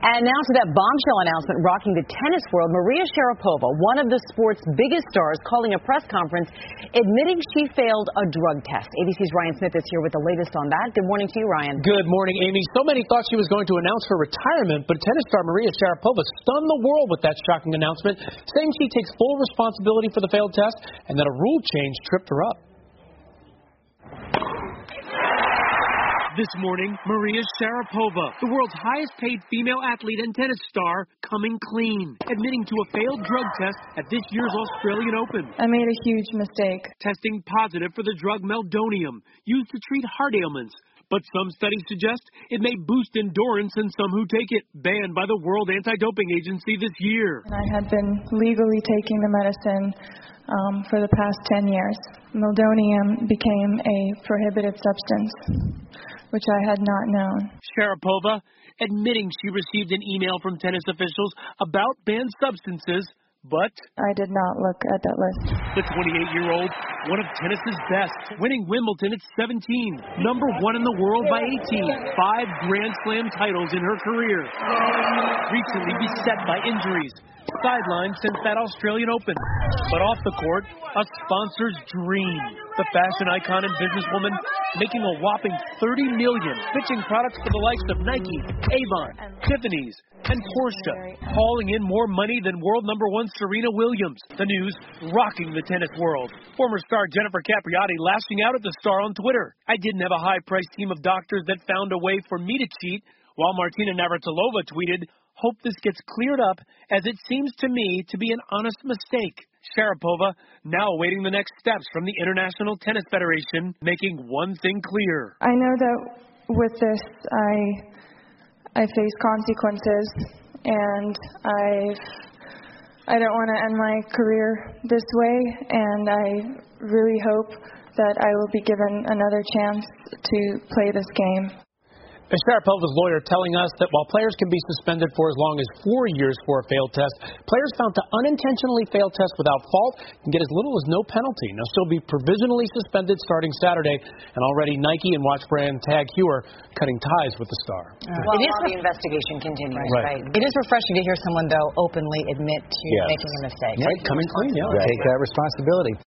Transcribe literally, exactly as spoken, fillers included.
And now to that bombshell announcement rocking the tennis world. Maria Sharapova, one of the sport's biggest stars, calling a press conference admitting she failed a drug test. A B C's Ryan Smith is here with the latest on that. Good morning to you, Ryan. Good morning, Amy. So many thought she was going to announce her retirement, but tennis star Maria Sharapova stunned the world with that shocking announcement, saying she takes full responsibility for the failed test and that a rule change tripped her up. This morning, Maria Sharapova, the world's highest-paid female athlete and tennis star, coming clean, admitting to a failed drug test at this year's Australian Open. I made a huge mistake. Testing positive for the drug meldonium, used to treat heart ailments. But some studies suggest it may boost endurance in some who take it, banned by the World Anti-Doping Agency this year. I had been legally taking the medicine um, for the past ten years. Meldonium became a prohibited substance, which I had not known. Sharapova admitting she received an email from tennis officials about banned substances, but I did not look at that list. The twenty-eight-year-old, one of tennis's best, winning Wimbledon at seventeen, number one in the world by eighteen, five Grand Slam titles in her career, recently beset by injuries, sidelined since that Australian Open. But off the court, a sponsor's dream. The fashion icon and businesswoman making a whopping thirty million dollars, pitching products for the likes of Nike, Avon, Tiffany's, and Porsche, hauling in more money than world number one Serena Williams. The news rocking the tennis world. Former star Jennifer Capriati lashing out at the star on Twitter. I didn't have a high-priced team of doctors that found a way for me to cheat, while Martina Navratilova tweeted, "Hope this gets cleared up, as it seems to me to be an honest mistake." Sharapova now awaiting the next steps from the International Tennis Federation, making one thing clear. I know that with this, I I face consequences, and I I don't want to end my career this way, and I really hope that I will be given another chance to play this game. Sharapova's lawyer telling us that while players can be suspended for as long as four years for a failed test, players found to unintentionally fail tests without fault can get as little as no penalty. Now, she'll be provisionally suspended starting Saturday, and already Nike and watch brand Tag Heuer cutting ties with the star. Uh, well, it is the investigation continues, right. right? It is refreshing to hear someone, though, openly admit to yes. making a mistake. Right, coming clean, yeah. Take that responsibility.